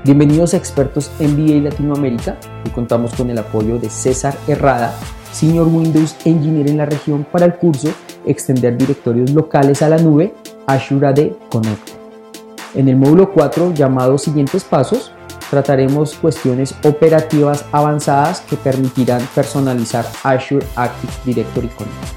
Bienvenidos a Expertos MBA Latinoamérica. Hoy contamos con el apoyo de César Herrada, Senior Windows Engineer en la región, para el curso Extender directorios locales a la nube, Azure AD Connect. En el módulo 4, llamado Siguientes Pasos, trataremos cuestiones operativas avanzadas que permitirán personalizar Azure Active Directory Connect.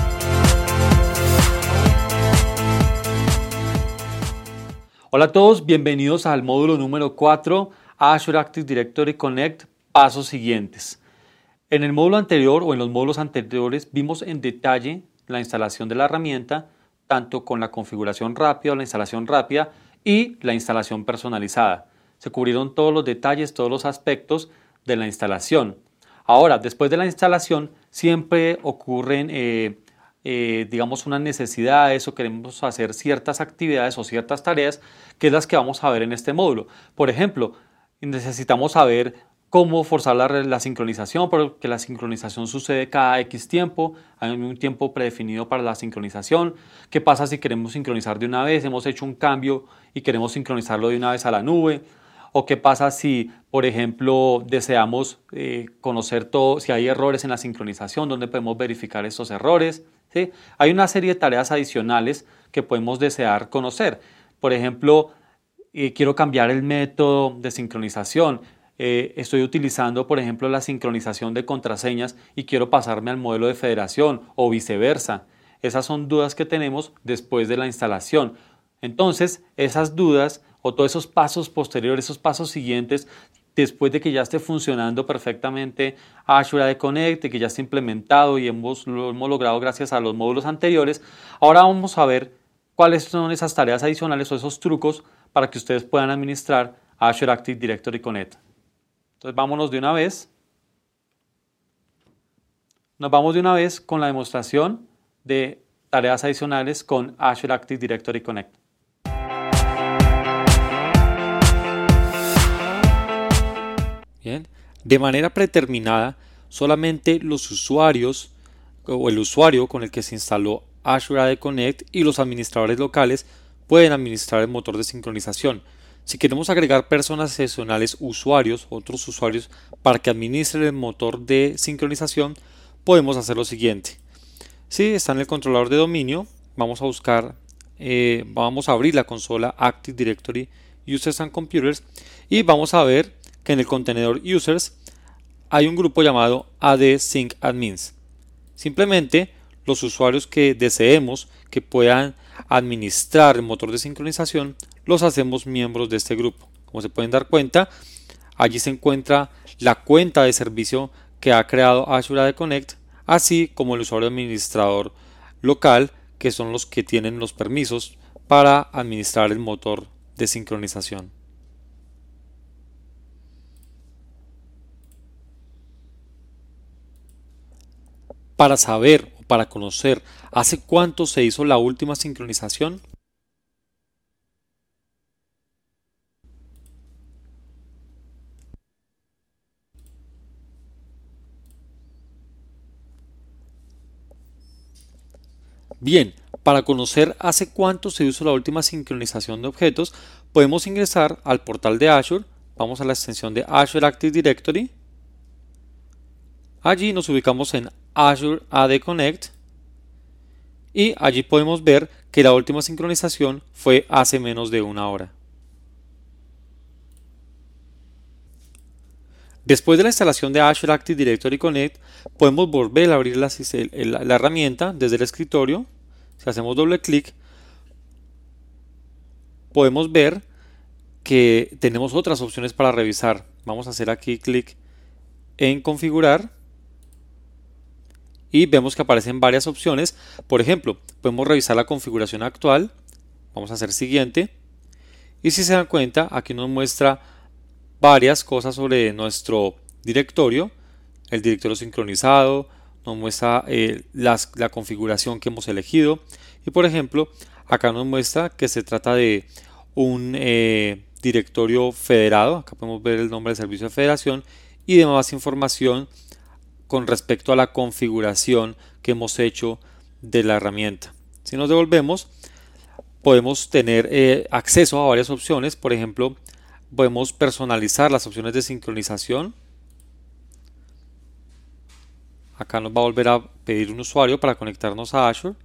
Hola a todos, bienvenidos al módulo número 4, Azure Active Directory Connect, pasos siguientes. En el módulo anterior o en los módulos anteriores vimos en detalle la instalación de la herramienta, tanto con la configuración rápida o la instalación rápida y la instalación personalizada. Se cubrieron todos los detalles, todos los aspectos de la instalación. Ahora, después de la instalación, siempre ocurren digamos unas necesidades o queremos hacer ciertas actividades o ciertas tareas, que es las que vamos a ver en este módulo. Por ejemplo, necesitamos saber cómo forzar la sincronización, porque la sincronización sucede cada X tiempo, hay un tiempo predefinido para la sincronización. ¿Qué pasa si queremos sincronizar de una vez? Hemos hecho un cambio y queremos sincronizarlo de una vez a la nube. ¿O qué pasa si, por ejemplo, deseamos conocer todo, si hay errores en la sincronización, dónde podemos verificar estos errores? ¿Sí? Hay una serie de tareas adicionales que podemos desear conocer. Por ejemplo, quiero cambiar el método de sincronización. Estoy utilizando, por ejemplo, la sincronización de contraseñas y quiero pasarme al modelo de federación o viceversa. Esas son dudas que tenemos después de la instalación. Entonces, esas dudas o todos esos pasos posteriores, esos pasos siguientes, después de que ya esté funcionando perfectamente Azure AD Connect, que ya esté implementado y lo hemos logrado gracias a los módulos anteriores, ahora vamos a ver cuáles son esas tareas adicionales o esos trucos para que ustedes puedan administrar Azure Active Directory Connect. Entonces vámonos de una vez. Nos vamos de una vez con la demostración de tareas adicionales con Azure Active Directory Connect. Bien. De manera predeterminada, solamente los usuarios o el usuario con el que se instaló Azure AD Connect y los administradores locales pueden administrar el motor de sincronización. Si queremos agregar personas adicionales, otros usuarios, para que administren el motor de sincronización, podemos hacer lo siguiente. Si está en el controlador de dominio, vamos a abrir la consola Active Directory Users and Computers y vamos a ver que en el contenedor Users hay un grupo llamado AD Sync Admins. Simplemente los usuarios que deseemos que puedan administrar el motor de sincronización los hacemos miembros de este grupo. Como se pueden dar cuenta, allí se encuentra la cuenta de servicio que ha creado Azure AD Connect, así como el usuario administrador local, que son los que tienen los permisos para administrar el motor de sincronización. Para saber o para conocer hace cuánto se hizo la última sincronización, bien, para conocer hace cuánto se hizo la última sincronización de objetos, podemos ingresar al portal de Azure, vamos a la extensión de Azure Active Directory, allí nos ubicamos en Azure AD Connect y allí podemos ver que la última sincronización fue hace menos de una hora. Después de la instalación de Azure Active Directory Connect, podemos volver a abrir la herramienta desde el escritorio. Si hacemos doble clic, podemos ver que tenemos otras opciones para revisar. Vamos a hacer aquí clic en configurar y vemos que aparecen varias opciones. Por ejemplo, podemos revisar la configuración actual. Vamos a hacer siguiente. Y si se dan cuenta, aquí nos muestra varias cosas sobre nuestro directorio. El directorio sincronizado, nos muestra la configuración que hemos elegido. Y por ejemplo, acá nos muestra que se trata de un directorio federado. Acá podemos ver el nombre del servicio de federación y demás información con respecto a la configuración que hemos hecho de la herramienta. Si nos devolvemos, podemos tener acceso a varias opciones. Por ejemplo, podemos personalizar las opciones de sincronización. Acá nos va a volver a pedir un usuario para conectarnos a Azure.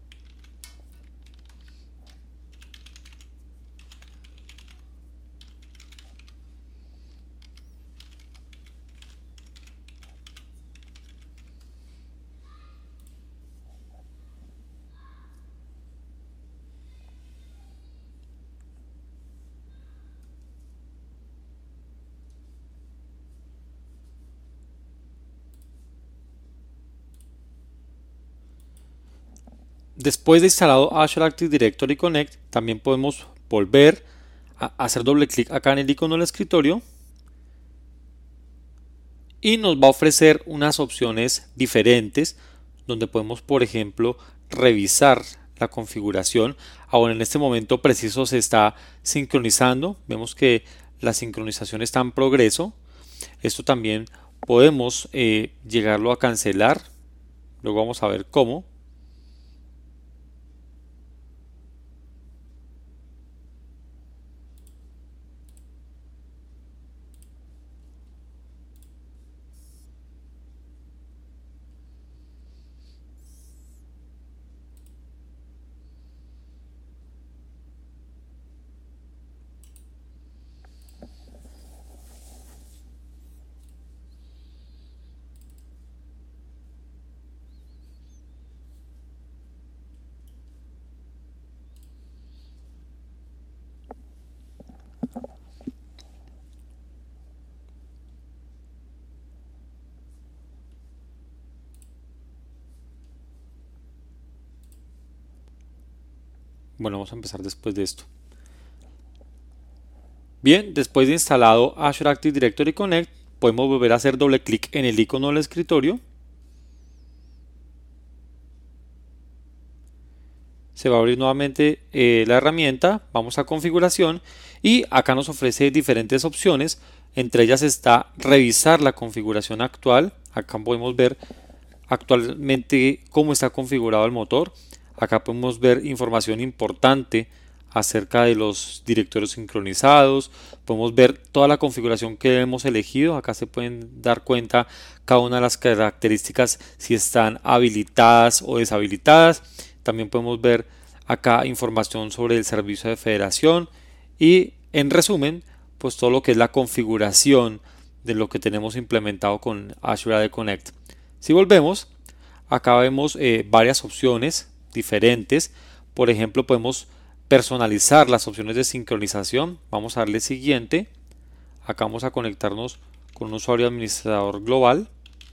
Después de instalado Azure Active Directory Connect, también podemos volver a hacer doble clic acá en el icono del escritorio y nos va a ofrecer unas opciones diferentes donde podemos, por ejemplo, revisar la configuración. Ahora en este momento preciso se está sincronizando, vemos que la sincronización está en progreso. Esto también podemos llegarlo a cancelar, luego vamos a ver cómo. Bueno, vamos a empezar después de esto. Bien, después de instalado Azure Active Directory Connect, podemos volver a hacer doble clic en el icono del escritorio. Se va a abrir nuevamente la herramienta, vamos a configuración y acá nos ofrece diferentes opciones. Entre ellas está revisar la configuración actual. Acá podemos ver actualmente cómo está configurado el motor. Acá podemos ver información importante acerca de los directorios sincronizados. Podemos ver toda la configuración que hemos elegido. Acá se pueden dar cuenta cada una de las características, si están habilitadas o deshabilitadas. También podemos ver acá información sobre el servicio de federación y en resumen pues todo lo que es la configuración de lo que tenemos implementado con Azure AD Connect. Si volvemos, acá vemos varias opciones diferentes. Por ejemplo, podemos personalizar las opciones de sincronización. Vamos a darle siguiente. Acá vamos a conectarnos con un usuario administrador global.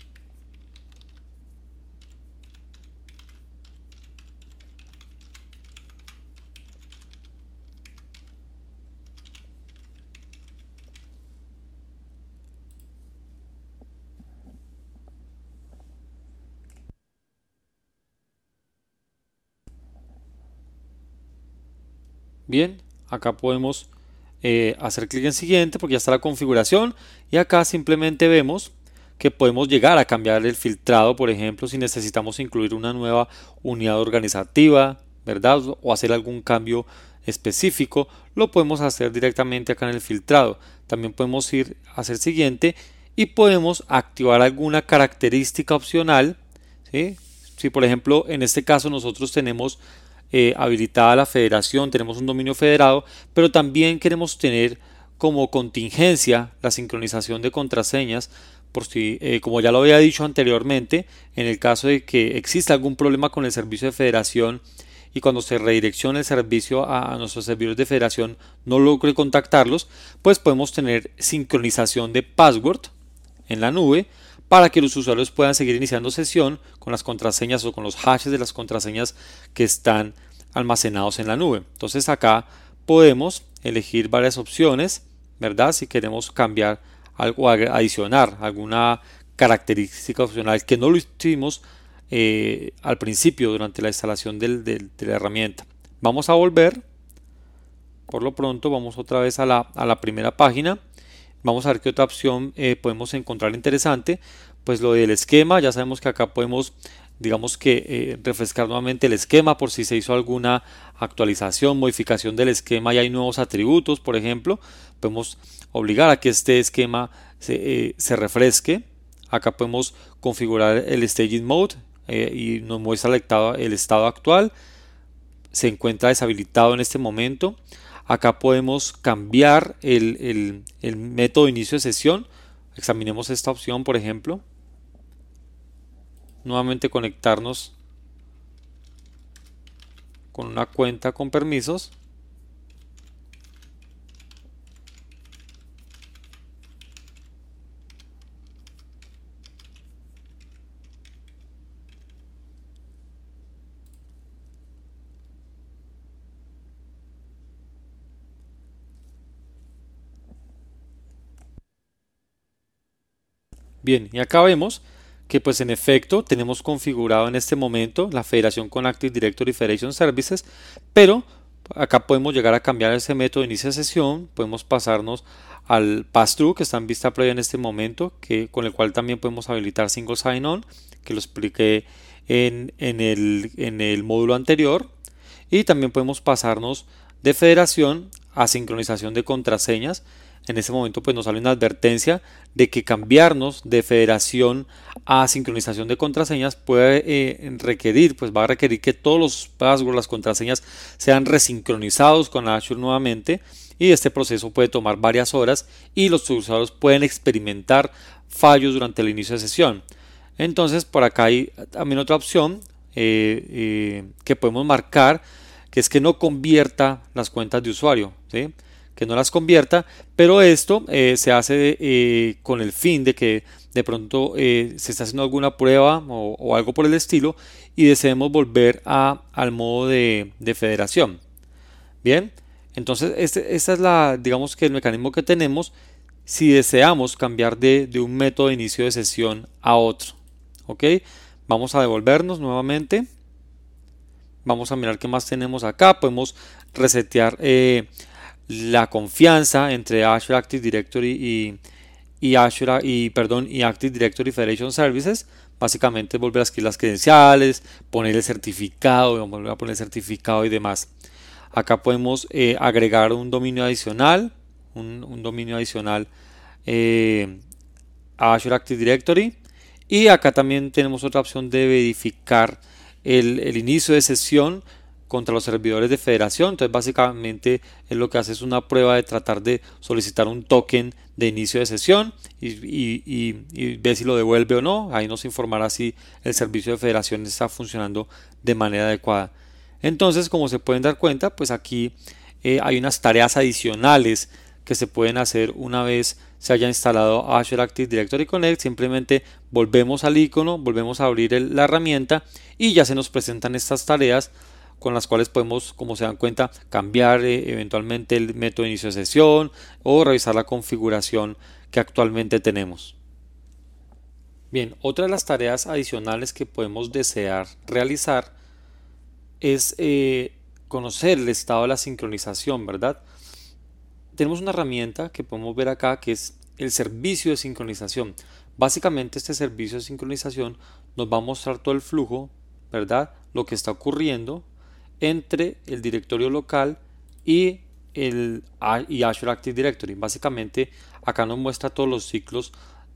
Bien, acá podemos hacer clic en siguiente porque ya está la configuración y acá simplemente vemos que podemos llegar a cambiar el filtrado, por ejemplo, si necesitamos incluir una nueva unidad organizativa, ¿verdad? O hacer algún cambio específico, lo podemos hacer directamente acá en el filtrado. También podemos ir a hacer siguiente y podemos activar alguna característica opcional, ¿sí? Si por ejemplo en este caso nosotros tenemos habilitada la federación, tenemos un dominio federado, pero también queremos tener como contingencia la sincronización de contraseñas, por si, como ya lo había dicho anteriormente, en el caso de que exista algún problema con el servicio de federación y cuando se redireccione el servicio a nuestros servidores de federación no logre contactarlos, pues podemos tener sincronización de password en la nube para que los usuarios puedan seguir iniciando sesión con las contraseñas o con los hashes de las contraseñas que están almacenados en la nube. Entonces acá podemos elegir varias opciones, ¿verdad? Si queremos cambiar algo, adicionar alguna característica opcional que no lo hicimos al principio durante la instalación de la herramienta. Vamos a volver. Por lo pronto vamos otra vez a la primera página. Vamos a ver qué otra opción podemos encontrar interesante. Pues lo del esquema, ya sabemos que acá podemos digamos que refrescar nuevamente el esquema por si se hizo alguna actualización, modificación del esquema y hay nuevos atributos, por ejemplo, podemos obligar a que este esquema se refresque. Acá podemos configurar el staging mode y nos muestra el estado actual. Se encuentra deshabilitado en este momento. Acá podemos cambiar el método de inicio de sesión. Examinemos esta opción, por ejemplo. Nuevamente conectarnos con una cuenta con permisos. Bien, y acá vemos que pues en efecto tenemos configurado en este momento la federación con Active Directory Federation Services, pero acá podemos llegar a cambiar ese método de inicio de sesión, podemos pasarnos al pass-through que está en vista previa en este momento, con el cual también podemos habilitar Single Sign-On, que lo expliqué en el módulo anterior, y también podemos pasarnos de federación a sincronización de contraseñas. En ese momento pues nos sale una advertencia de que cambiarnos de federación a sincronización de contraseñas puede requerir, pues va a requerir que todos los passwords, las contraseñas sean resincronizados con Azure nuevamente, y este proceso puede tomar varias horas y los usuarios pueden experimentar fallos durante el inicio de sesión. Entonces por acá hay también otra opción que podemos marcar, que es que no convierta las cuentas de usuario, ¿sí? Que no las convierta, pero esto se hace con el fin de que de pronto se está haciendo alguna prueba o algo por el estilo y deseemos volver al modo de federación. Bien, entonces este es digamos que el mecanismo que tenemos si deseamos cambiar de un método de inicio de sesión a otro. Ok, vamos a devolvernos nuevamente. Vamos a mirar qué más tenemos acá. Podemos resetear la confianza entre Azure Active Directory y Active Directory Federation Services. Básicamente volver a escribir las credenciales, poner el certificado, volver a poner el certificado y demás. Acá podemos agregar un dominio adicional, un dominio adicional a Azure Active Directory. Y acá también tenemos otra opción de verificar el inicio de sesión contra los servidores de federación. Entonces básicamente es lo que hace es una prueba de tratar de solicitar un token de inicio de sesión y ve si lo devuelve o no. Ahí nos informará si el servicio de federación está funcionando de manera adecuada. Entonces, como se pueden dar cuenta, pues aquí hay unas tareas adicionales que se pueden hacer una vez se haya instalado Azure Active Directory Connect. Simplemente volvemos al icono, volvemos a abrir la herramienta y ya se nos presentan estas tareas con las cuales podemos, como se dan cuenta, cambiar eventualmente el método de inicio de sesión o revisar la configuración que actualmente tenemos. Bien, otra de las tareas adicionales que podemos desear realizar es conocer el estado de la sincronización, ¿verdad? Tenemos una herramienta que podemos ver acá que es el servicio de sincronización. Básicamente este servicio de sincronización nos va a mostrar todo el flujo, ¿verdad? Lo que está ocurriendo entre el directorio local y Azure Active Directory. Básicamente acá nos muestra todos los ciclos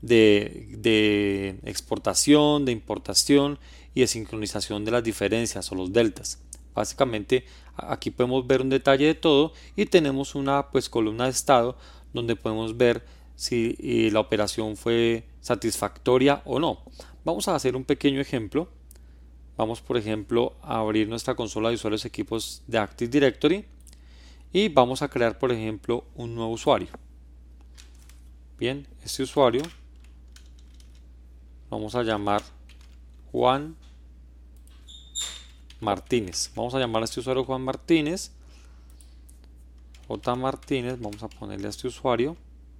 de exportación, de importación y de sincronización de las diferencias o los deltas. Básicamente aquí podemos ver un detalle de todo y tenemos una columna de estado donde podemos ver si la operación fue satisfactoria o no. Vamos a hacer un pequeño ejemplo. Vamos, por ejemplo, a abrir nuestra consola de usuarios equipos de Active Directory y vamos a crear, por ejemplo, un nuevo usuario. Bien, este usuario vamos a llamar Juan Martínez. Vamos a llamar a este usuario Juan Martínez. J. Martínez. Vamos a ponerle a este usuario.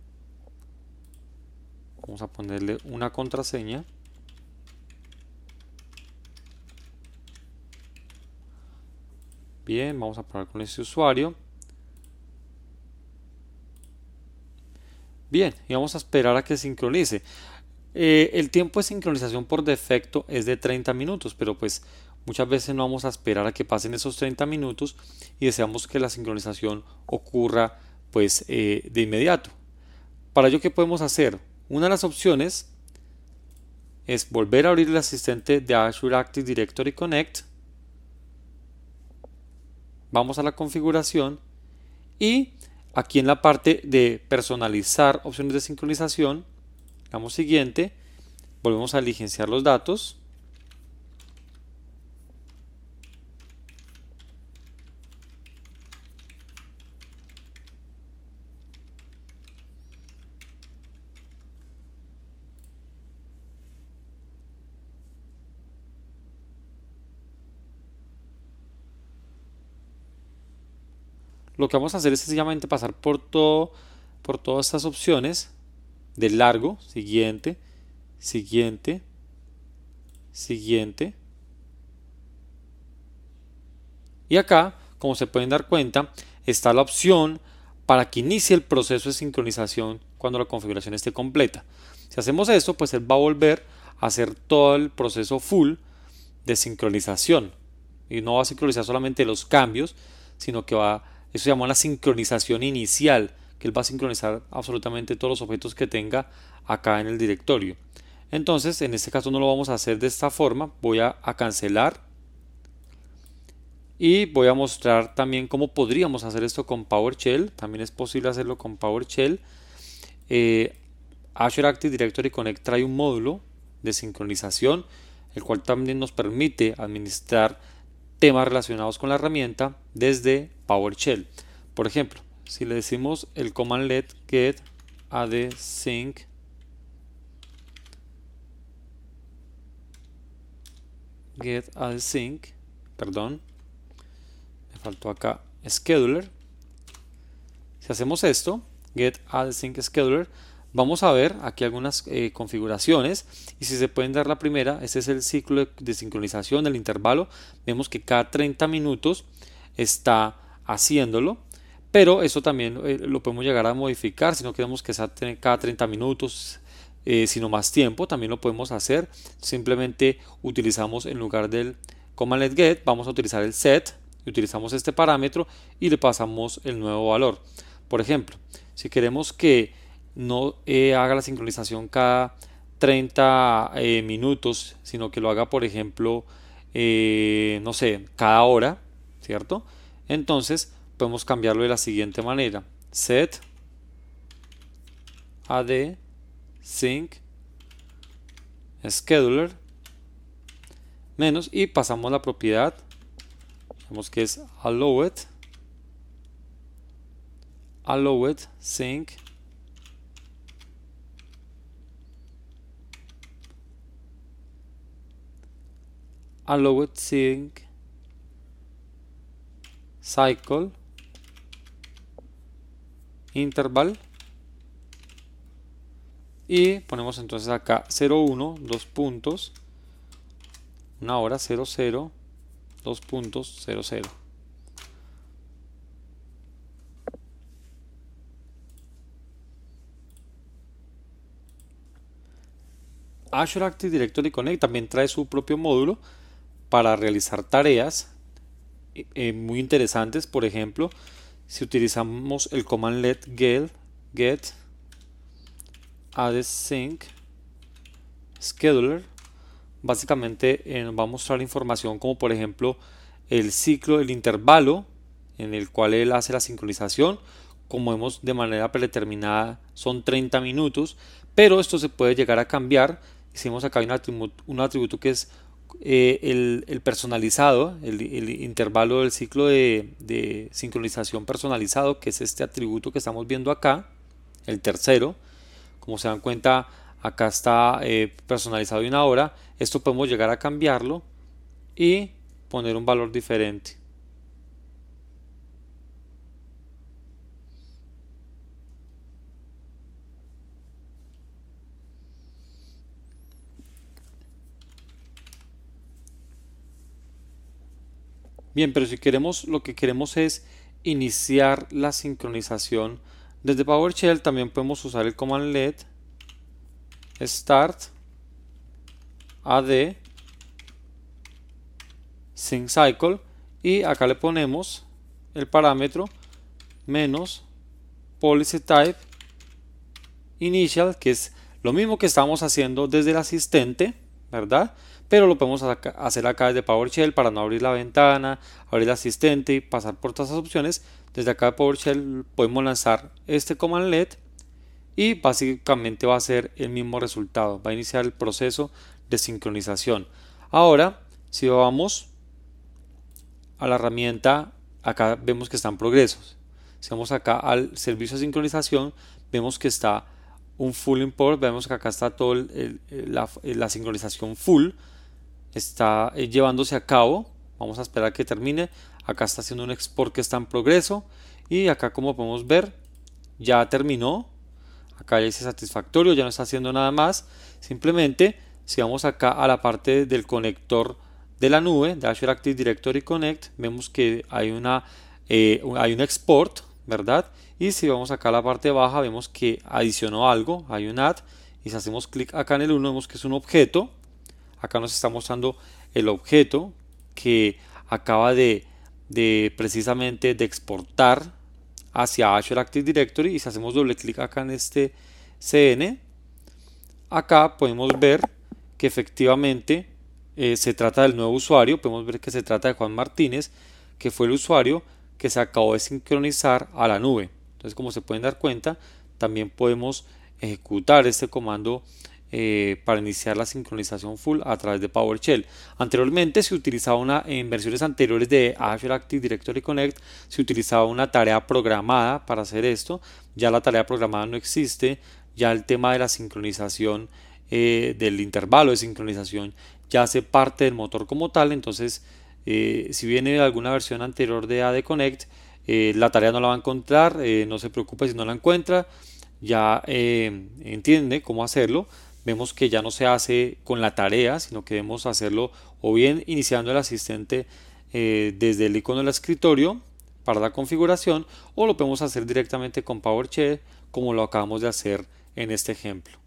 Vamos a ponerle una contraseña. Bien, vamos a probar con este usuario. Bien, y vamos a esperar a que sincronice. El tiempo de sincronización por defecto es de 30 minutos, pero pues muchas veces no vamos a esperar a que pasen esos 30 minutos y deseamos que la sincronización ocurra pues de inmediato. Para ello, ¿qué podemos hacer? Una de las opciones es volver a abrir el asistente de Azure Active Directory Connect. Vamos a la configuración y aquí en la parte de personalizar opciones de sincronización, damos siguiente, volvemos a diligenciar los datos. Lo que vamos a hacer es sencillamente pasar por todas estas opciones de largo, siguiente, siguiente, siguiente. Y acá, como se pueden dar cuenta, está la opción para que inicie el proceso de sincronización cuando la configuración esté completa. Si hacemos esto, pues él va a volver a hacer todo el proceso full de sincronización. Y no va a sincronizar solamente los cambios, sino que eso se llama la sincronización inicial, que él va a sincronizar absolutamente todos los objetos que tenga acá en el directorio. Entonces, en este caso no lo vamos a hacer de esta forma. Voy a cancelar. Y voy a mostrar también cómo podríamos hacer esto con PowerShell. También es posible hacerlo con PowerShell. Azure Active Directory Connect trae un módulo de sincronización, el cual también nos permite administrar temas relacionados con la herramienta desde PowerShell. Por ejemplo, si le decimos el commandlet get add sync perdón, me faltó acá scheduler. Si hacemos esto, get add sync scheduler, vamos a ver aquí algunas configuraciones y si se pueden dar la primera, este es el ciclo de sincronización, el intervalo. Vemos que cada 30 minutos está haciéndolo, pero eso también lo podemos llegar a modificar si no queremos que sea cada 30 minutos, sino más tiempo, también lo podemos hacer. Simplemente utilizamos en lugar del commandlet get, vamos a utilizar el set, utilizamos este parámetro y le pasamos el nuevo valor. Por ejemplo, si queremos que no haga la sincronización cada 30 minutos, sino que lo haga, por ejemplo, no sé, cada hora, ¿cierto? Entonces podemos cambiarlo de la siguiente manera: set add sync scheduler menos, y pasamos la propiedad, vemos que es allowed sync cycle interval, y ponemos entonces acá 01, 2 puntos, una hora, 00, 2 puntos, 00. Azure Active Directory Connect también trae su propio módulo para realizar tareas muy interesantes. Por ejemplo, si utilizamos el commandlet get add sync scheduler, básicamente nos va a mostrar información como por ejemplo el ciclo, el intervalo en el cual él hace la sincronización. Como vemos, de manera predeterminada son 30 minutos, pero esto se puede llegar a cambiar. Hicimos acá un atributo que es el personalizado, el intervalo del ciclo de sincronización personalizado, que es este atributo que estamos viendo acá, el tercero. Como se dan cuenta, acá está personalizado de una hora. Esto podemos llegar a cambiarlo y poner un valor diferente. Bien, pero si queremos, lo que queremos es iniciar la sincronización desde PowerShell, también podemos usar el commandlet start AD sync cycle y acá le ponemos el parámetro menos policy type initial, que es lo mismo que estamos haciendo desde el asistente, ¿verdad? Pero lo podemos hacer acá desde PowerShell para no abrir la ventana, abrir el asistente y pasar por todas las opciones. Desde acá de PowerShell podemos lanzar este commandlet y básicamente va a ser el mismo resultado. Va a iniciar el proceso de sincronización. Ahora, si vamos a la herramienta, acá vemos que están progresos. Si vamos acá al servicio de sincronización, vemos que está un full import, vemos que acá está toda la sincronización full, está llevándose a cabo. Vamos a esperar a que termine. Acá está haciendo un export que está en progreso y acá, como podemos ver, ya terminó. Acá ya dice satisfactorio, ya no está haciendo nada más. Simplemente, si vamos acá a la parte del conector de la nube, de Azure Active Directory Connect, vemos que hay un export, ¿verdad? Y si vamos acá a la parte baja, vemos que adicionó algo, hay un add, y si hacemos clic acá en el 1, vemos que es un objeto. Acá nos está mostrando el objeto que acaba precisamente de exportar hacia Azure Active Directory. Y si hacemos doble clic acá en este CN, acá podemos ver que efectivamente se trata del nuevo usuario. Podemos ver que se trata de Juan Martínez, que fue el usuario que se acabó de sincronizar a la nube. Entonces, como se pueden dar cuenta, también podemos ejecutar este comando para iniciar la sincronización full a través de PowerShell. Anteriormente se utilizaba en versiones anteriores de Azure Active Directory Connect, se utilizaba una tarea programada para hacer esto. Ya la tarea programada no existe, ya el tema de la sincronización, del intervalo de sincronización, ya hace parte del motor como tal. Entonces, si viene alguna versión anterior de AD Connect, la tarea no la va a encontrar. No se preocupe si no la encuentra, ya entiende cómo hacerlo. Vemos que ya no se hace con la tarea, sino que debemos hacerlo o bien iniciando el asistente desde el icono del escritorio para la configuración, o lo podemos hacer directamente con PowerShell, como lo acabamos de hacer en este ejemplo.